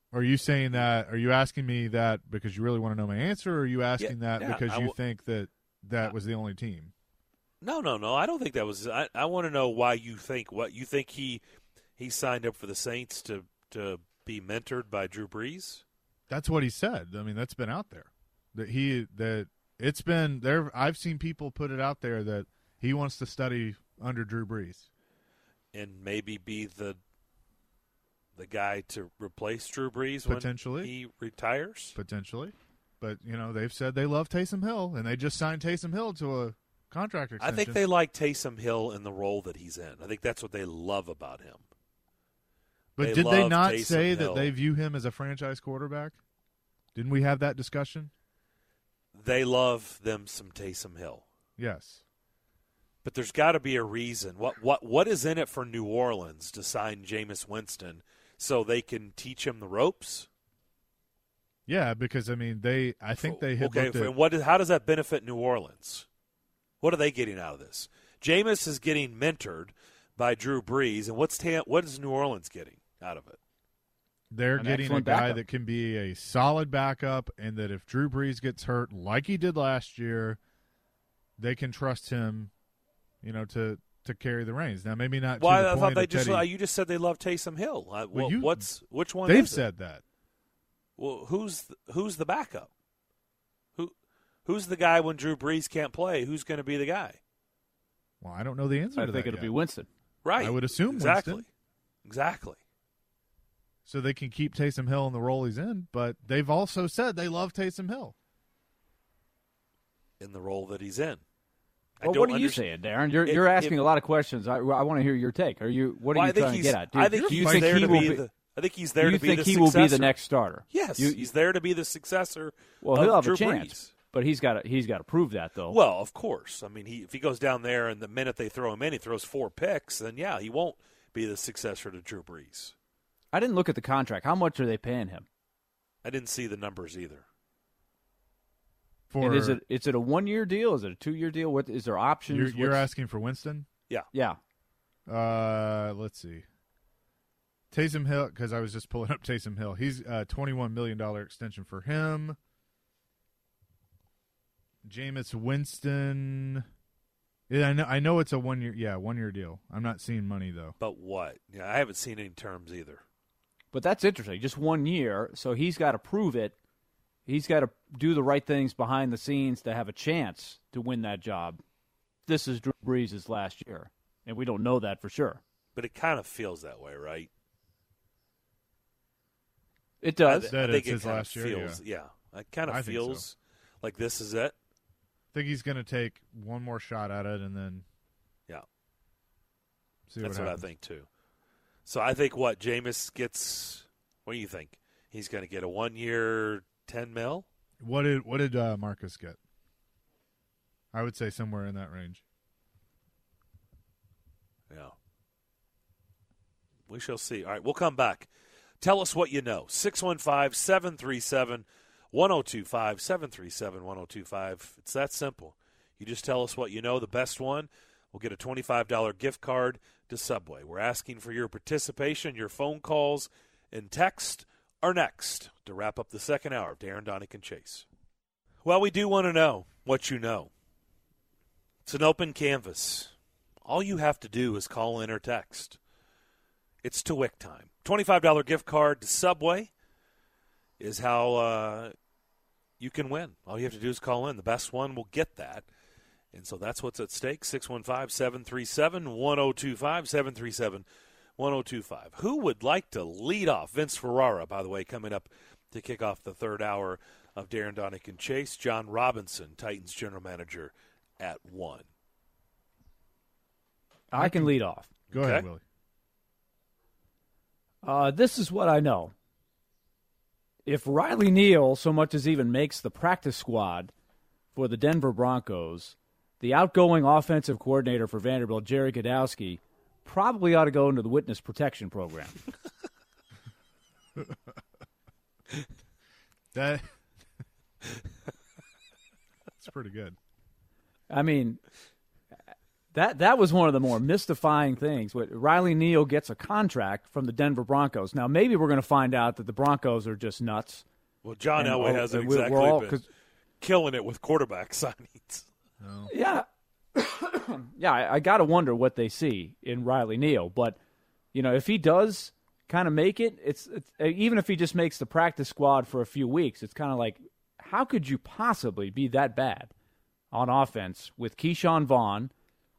Are you saying that? Are you asking me that because you really want to know my answer, or are you asking Yeah, that yeah, because I you w- think that that was the only team? No, no, no. I don't think that was. I, I want to know why you think what you think he he signed up for the Saints to to be mentored by Drew Brees. That's what he said. I mean, that's been out there. That he that it's been there. I've seen people put it out there that he wants to study under Drew Brees And maybe be the the guy to replace Drew Brees when Potentially. he retires. potentially. But you know, they've said they love Taysom Hill, and they just signed Taysom Hill to a contract I extension. think they like Taysom Hill in the role that he's in. I think that's what they love about him. But they did they love not Taysom say Hill. that they view him as a franchise quarterback? Didn't we have that discussion? They love them some Taysom Hill. Yes. But there's got to be a reason. What what what is in it for New Orleans to sign Jameis Winston so they can teach him the ropes? Yeah, because I mean, they. I think they had okay. looked at. And what? How does that benefit New Orleans? What are they getting out of this? Jameis is getting mentored by Drew Brees, and what's ta- what is New Orleans getting out of it? They're An getting a excellent guy backup. that can be a solid backup, and that if Drew Brees gets hurt like he did last year, they can trust him, you know, to to carry the reins. Now, maybe not. Why? to the I thought point they of just. Teddy. You just said they love Taysom Hill. Uh, Well, well, you- what's which one? They've is it? said that. Well, who's the, who's the backup? Who who's the guy when Drew Brees can't play? Who's going to be the guy? Well, I don't know the answer I to think that it'll yet. be Winston. Right. I would assume exactly. Winston. Exactly. So they can keep Taysom Hill in the role he's in, but they've also said they love Taysom Hill. In the role that he's in. I Well, don't what are you understand- saying, Darren? You're If- you're asking if- a lot of questions. I, I want to hear your take. Are you? What are Well, you I think trying to he's, get at? Do, I think do you he's think there he to will be be? the. I think he's Do there you to be think the he will be the successor. next starter? Yes, You- he's there to be the successor. Well, of he'll have Drew a chance, Brees. but he's got to he's got to prove that though. Well, of course. I mean, he if he goes down there and the minute they throw him in, he throws four picks, then yeah, he won't be the successor to Drew Brees. I didn't look at the contract. How much are they paying him? I didn't see the numbers either. For And is it is it a one year deal? Is it a two year deal? What is there options? you're, you're What's- asking for Winston? Yeah. Uh, let's see. Taysom Hill, because I was just pulling up Taysom Hill. He's a twenty-one million dollars extension for him. Jameis Winston. Yeah, I know. I know it's a one year. Yeah, one year deal. I'm not seeing money though. But what? Yeah, I haven't seen any terms either. But that's interesting. Just one year, so he's got to prove it. He's got to do the right things behind the scenes to have a chance to win that job. This is Drew Brees' last year, and we don't know that for sure. But it kind of feels that way, right? It does. I, That I think it's it his kind last of year, feels, yeah. It kind I of think so. feels like this is it. I think he's going to take one more shot at it and then Yeah. see That's what what, I happens. think too. So I think what Jameis gets. What do you think? He's going to get a one-year, ten mil. What did what did uh, Marcus get? I would say somewhere in that range. Yeah. We shall see. All right, we'll come back. Tell us what you know. six one five, seven three seven, one zero two five, seven three seven, one zero two five. It's that simple. You just tell us what you know. The best one will get a twenty-five dollars gift card to Subway. We're asking for your participation, your phone calls, and text are next to wrap up the second hour of Darren, Donick, and Chase. Well, we do want to know what you know. It's an open canvas. All you have to do is call in or text. It's to Wick time. twenty-five dollars gift card to Subway is how uh, you can win. All you have to do is call in. The best one will get that. And so that's what's at stake. six one five, seven three seven, one zero two five, seven three seven, one zero two five. Who would like to lead off? Vince Ferrara, by the way, coming up to kick off the third hour of Darren, Donick, and Chase. John Robinson, Titans general manager, at one. I can lead off. Go ahead, Okay. Willie. Uh, this is what I know. If Riley Neal so much as even makes the practice squad for the Denver Broncos, the outgoing offensive coordinator for Vanderbilt, Jerry Godowski, probably ought to go into the witness protection program. That that's pretty good. I mean, That that was one of the more mystifying things. What, Riley Neal gets a contract from the Denver Broncos. Now, maybe we're going to find out that the Broncos are just nuts. Well, John And, Elway oh, hasn't we're- exactly we're all- been 'cause- killing it with quarterback signings. No. Yeah. yeah, I, I got to wonder what they see in Riley Neal. But, you know, if he does kind of make it, it's, it's even if he just makes the practice squad for a few weeks, it's kind of like, how could you possibly be that bad on offense with Keyshawn Vaughn,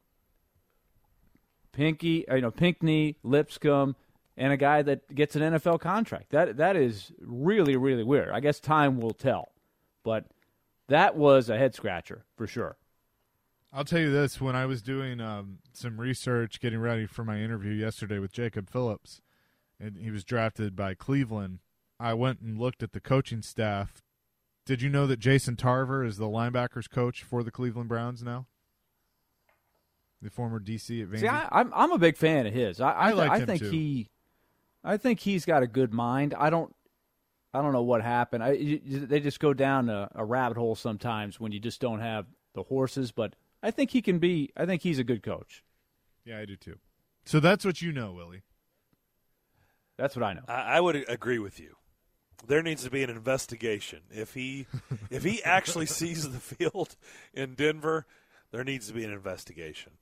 Pinky, you know, Pinkney, Lipscomb, and a guy that gets an N F L contract? That that is really, really weird. I guess time will tell. But that was a head scratcher for sure. I'll tell you this, when I was doing um, some research, getting ready for my interview yesterday with Jacob Phillips, and he was drafted by Cleveland, I went and looked at the coaching staff. Did you know that Jason Tarver is the linebackers coach for the Cleveland Browns now? The former D C at Vandy. See, I, I'm I'm a big fan of his. I I, I liked I him think too. he, I think he's got a good mind. I don't, I don't know what happened. I you, they just go down a, a rabbit hole sometimes when you just don't have the horses. But I think he can be. I think he's a good coach. Yeah, I do too. So that's what you know, Willie. That's what I know. I, I would agree with you. There needs to be an investigation. If he if he actually sees the field in Denver, there needs to be an investigation.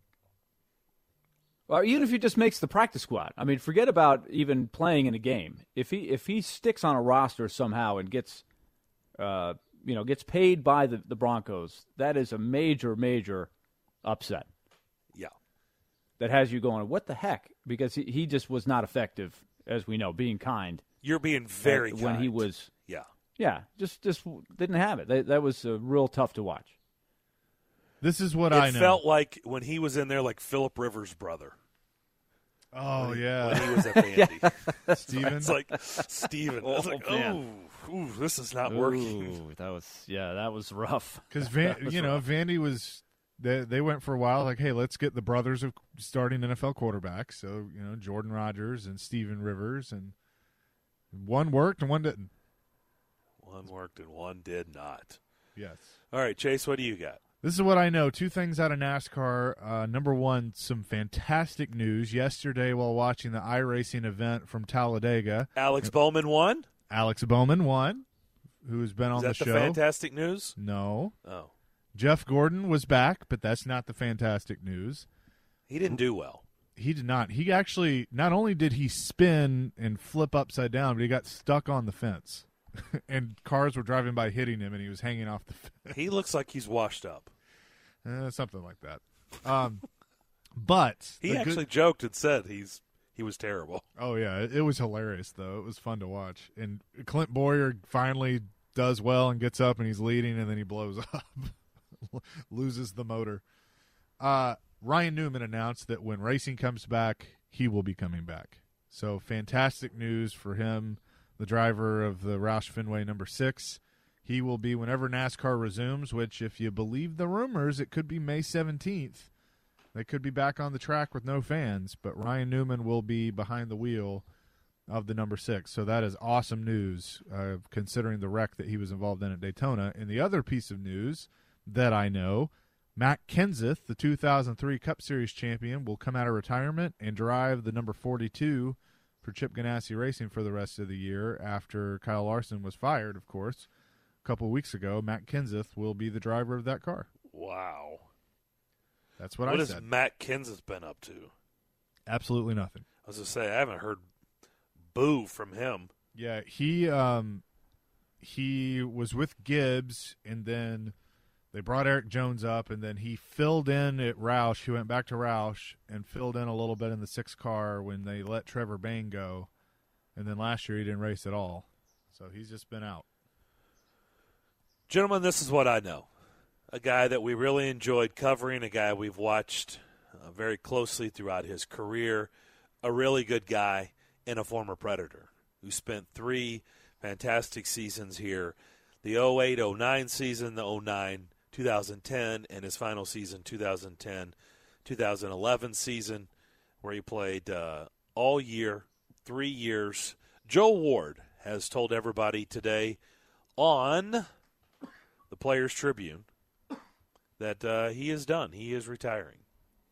Or even if he just makes the practice squad. I mean, forget about even playing in a game. If he if he sticks on a roster somehow and gets, uh, you know, gets paid by the, the Broncos, that is a major major upset. Yeah. That has you going, what the heck? Because he, he just was not effective, as we know, being kind. You're being very uh, kind. when he was. Yeah. Yeah, just just didn't have it. That, that was uh, real tough to watch. This is what It I know. felt like when he was in there like Phillip Rivers' brother. oh, When yeah. he was at Vandy. Steven. It's like, Steven. I was Oh, like, man. oh, ooh, this is not working. Ooh, that was yeah, that was rough. Because Van, That was you know, rough. Vandy was they they went for a while like, hey, let's get the brothers of starting N F L quarterbacks. So you know, Jordan Rodgers and Steven Rivers, and one worked and one didn't. One worked and one did not. Yes. All right, Chase, what do you got? This is what I know. Two things out of NASCAR. Uh, number one, some fantastic news. Yesterday, while watching the iRacing event from Talladega, Alex Bowman won? Alex Bowman won, who has been on Is that the the show. fantastic news? No. Oh. Jeff Gordon was back, but that's not the fantastic news. He didn't do well. He did not. He actually, not only did he spin and flip upside down, but he got stuck on the fence. And cars were driving by hitting him, and he was hanging off the fence. He looks like he's washed up. Uh, something like that. Um, but He the actually good, joked and said he's he was terrible. oh yeah, it, it was hilarious though. It was fun to watch. And Clint Boyer finally does well and gets up and he's leading, and then he blows up, loses the motor. Uh, Ryan Newman announced that when racing comes back, he will be coming back. So fantastic news for him, the driver of the Roush Fenway number six. He will be whenever NASCAR resumes, which, if you believe the rumors, it could be May seventeenth. They could be back on the track with no fans, but Ryan Newman will be behind the wheel of the number six. So that is awesome news, uh, considering the wreck that he was involved in at Daytona. And the other piece of news that I know, Matt Kenseth, the two thousand three Cup Series champion, will come out of retirement and drive the number forty-two for Chip Ganassi Racing for the rest of the year after Kyle Larson was fired, of course. Couple of weeks ago, Matt Kenseth will be the driver of that car. Wow. That's what, What I has said. Matt Kenseth been up to? Absolutely nothing. I was going to say, I haven't heard boo from him. Yeah, he um, he was with Gibbs, and then they brought Eric Jones up, and then he filled in at Roush. He went back to Roush and filled in a little bit in the six car when they let Trevor Bayne go, and then last year he didn't race at all. So he's just been out. Gentlemen, this is what I know. A guy that we really enjoyed covering, a guy we've watched uh, very closely throughout his career, a really good guy, and a former Predator who spent three fantastic seasons here, the oh eight oh nine season, the oh nine two thousand ten, and his final season, two thousand ten two thousand eleven season, where he played uh, all year, three years. Joe Ward has told everybody today on the Players Tribune that uh, he is done. He is retiring.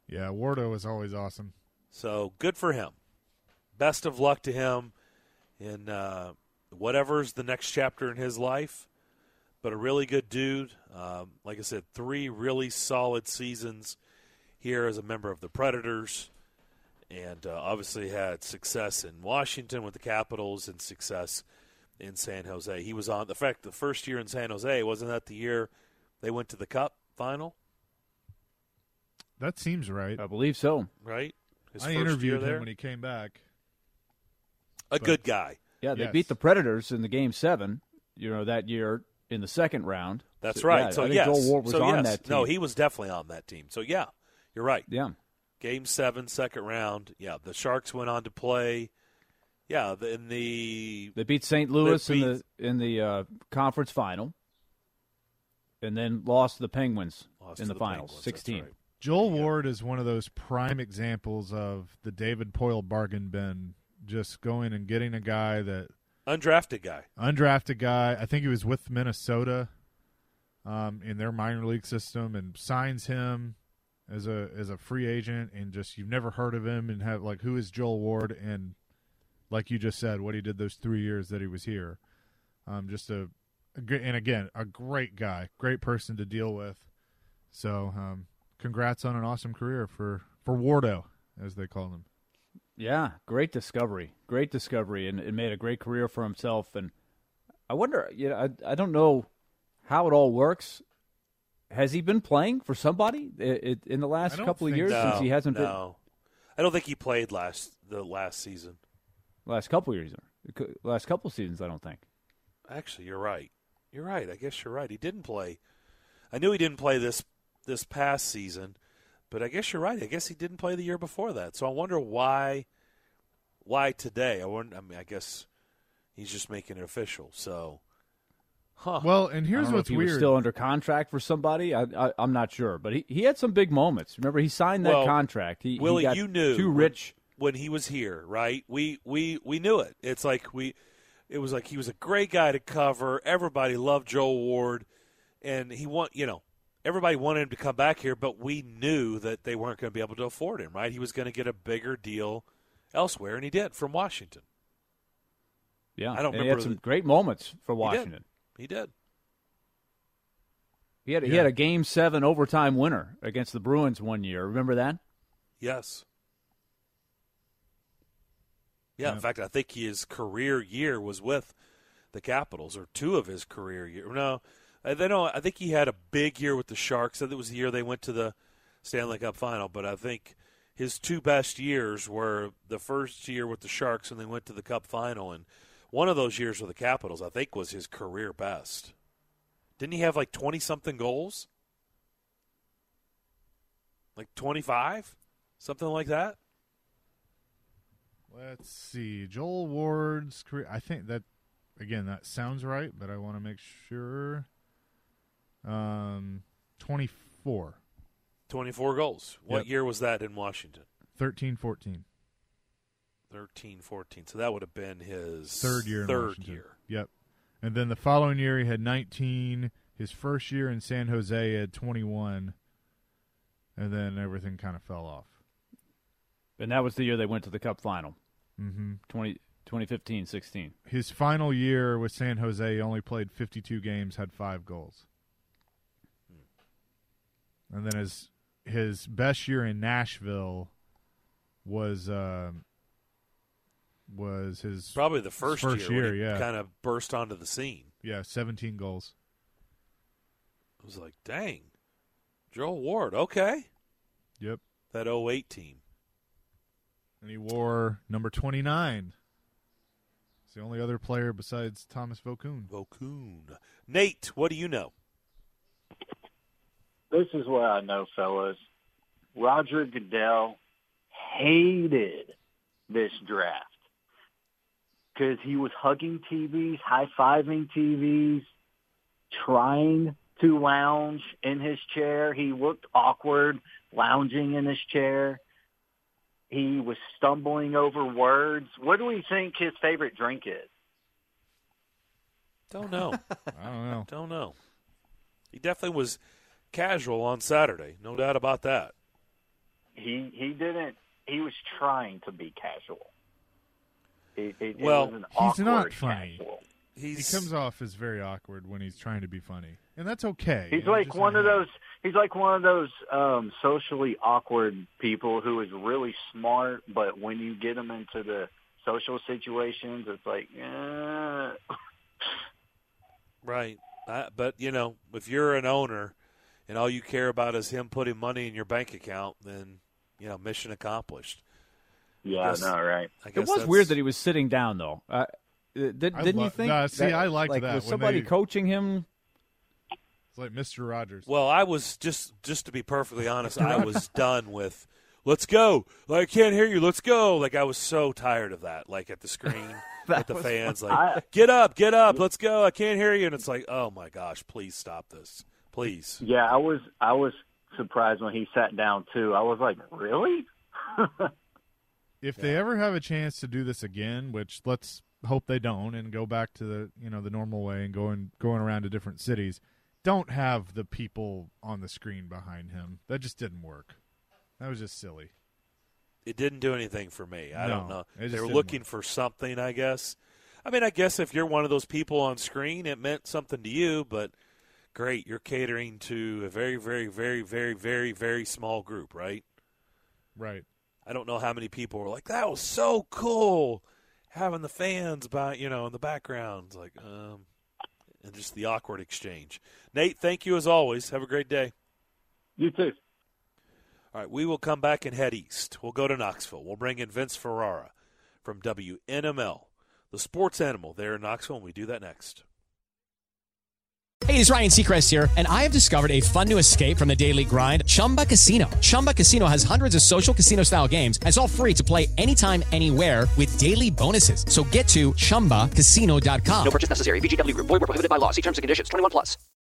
Yeah, Wardo is always awesome. So good for him. Best of luck to him in uh, whatever's the next chapter in his life. But a really good dude. Um, like I said, three really solid seasons here as a member of the Predators. And uh, obviously had success in Washington with the Capitals and success in San Jose. He was on, in fact, the first year in San Jose, wasn't that the year they went to the Cup final? That seems right. I believe so. Right? His I first interviewed year him there. when he came back. A but- good guy. Yeah, they Yes. beat the Predators in the game seven, you know, that year in the second round. That's So, right. yeah, so, I think yes. Joel Ward was so, on yes. that team. No, he was definitely on that team. So, yeah, you're right. Yeah. Game seven, second round. Yeah, the Sharks went on to play. Yeah, the- in the They beat Saint Louis They in the in the uh, conference final, and then lost to the Penguins lost in to the, the finals, Penguins, that's sixteen. right. Joel Ward is one of those prime examples of the David Poile bargain bin, just going and getting a guy that Undrafted guy. undrafted guy. I think he was with Minnesota um, in their minor league system, and signs him as a as a free agent, and just you've never heard of him, and have like, who is Joel Ward? And like you just said, what he did those three years that he was here. Um, just a, a gr- and again, a great guy, great person to deal with. So, um, congrats on an awesome career for for Wardo, as they call him. Yeah, great discovery, great discovery, and, and made a great career for himself. And I wonder, you know, I I don't know how it all works. Has he been playing for somebody i- i- in the last I don't couple of think years so. since he hasn't no. I don't think he played last the last season. been last couple of years, last couple of seasons? I don't think. Actually, you're right. You're right. I guess you're right. He didn't play. I knew he didn't play this this past season, but I guess you're right. I guess he didn't play the year before that. So I wonder why. Why today? I wonder. I mean, I guess he's just making it official. So, huh? Well, and I here's don't know what's if he weird. was still under contract for somebody. I, I, I'm not sure, but he, he had some big moments. Remember, he signed that Well, contract. He, Willie, he got you knew too when- rich. when he was here, right? We we we knew it. It's like we, it was like he was a great guy to cover. Everybody loved Joel Ward, and he want you know everybody wanted him to come back here, but we knew that they weren't going to be able to afford him, right? He was going to get a bigger deal elsewhere, and he did from Washington. Yeah, I don't and he remember had some the- great moments for He did. Washington. He did. He had he Yeah. had a game seven overtime winner against the Bruins one year. Remember that? Yes. Yeah, Yeah. in fact, I think his career year was with the Capitals, or two of his career year. No, I- they don't. I think he had a big year with the Sharks. I think it was the year they went to the Stanley Cup final. But I think his two best years were the first year with the Sharks, and they went to the Cup final. And one of those years with the Capitals, I think, was his career best. Didn't he have like twenty something goals? Like twenty-five, something like that. Let's see. Joel Ward's career. I think that, again, that sounds right, but I want to make sure. Um, twenty-four. twenty-four goals. What Yep. year was that in Washington? thirteen fourteen. thirteen, fourteen. So that would have been his Third year in Third Washington. year. Yep. And then the following year, he had nineteen. His first year in San Jose, he had twenty-one. And then everything kind of fell off. And that was the year they went to the Cup final, Mm-hmm. twenty, twenty fifteen sixteen. His final year with San Jose, he only played fifty-two games, had five goals. And then his his best year in Nashville was uh, was his Probably the first, First year, year, when he yeah. kind of burst onto the scene. yeah seventeen goals. It was like, dang, Joel Ward, okay. Yep. That oh eight team. And he wore number twenty-nine. It's the only other player besides Thomas Vokoun. Vokoun. Nate, what do you know? This is what I know, fellas. Roger Goodell hated this draft because he was hugging T Vs, high-fiving T Vs, trying to lounge in his chair. He looked awkward lounging in his chair. He was stumbling over words. What do we think his favorite drink is? Don't know. I don't know. Don't know. He definitely was casual on Saturday. No doubt about that. he he didn't. He was trying to be casual. It, it, well, it was an he's awkward not funny. casual. He's, he comes off as very awkward when he's trying to be funny, and that's okay. He's You know, like just one let of him. those. He's like one of those um, socially awkward people who is really smart, but when you get him into the social situations, it's like, eh. Right. Uh, but, you know, if you're an owner and all you care about is him putting money in your bank account, then, you know, mission accomplished. Yeah, guess- no, right. I guess It was that's- weird that he was sitting down, though. Uh, did, I didn't lo- you think? nah, see, that, I liked like, that Was when somebody they- coaching him? It's like Mister Rogers. Well, I was just just to be perfectly honest, I was done with let's go. Like, I can't hear you. Let's go. Like I was so tired of that. Like at the screen with the was fans like I- get up, get up, let's go. I can't hear you and it's like, "Oh my gosh, please stop this. Please." Yeah, I was I was surprised when he sat down too. I was like, really? If they ever have a chance to do this again, which let's hope they don't, and go back to the you know the normal way and going going around to different cities, don't have the people on the screen behind him. That just didn't work. That was just silly. It didn't do anything for me. I No, don't know. it just They were didn't looking work. for something, I guess. I mean, I guess if you're one of those people on screen, it meant something to you, but great, you're catering to a very, very, very, very, very, very small group, right? Right. I don't know how many people were like, that was so cool, having the fans by, you know, in the background. It's like, um, and just the awkward exchange. Nate, thank you as always. Have a great day. You too. All right, we will come back and head east. We'll go to Knoxville. We'll bring in Vince Ferrara from W N M L, the sports animal there in Knoxville, and we do that next. Hey, it's Ryan Seacrest here, and I have discovered a fun new escape from the daily grind, Chumba Casino. Chumba Casino has hundreds of social casino-style games, and it's all free to play anytime, anywhere with daily bonuses. So get to Chumba Casino dot com. No purchase necessary. V G W Group. Void where prohibited by law. See terms and conditions. twenty-one plus.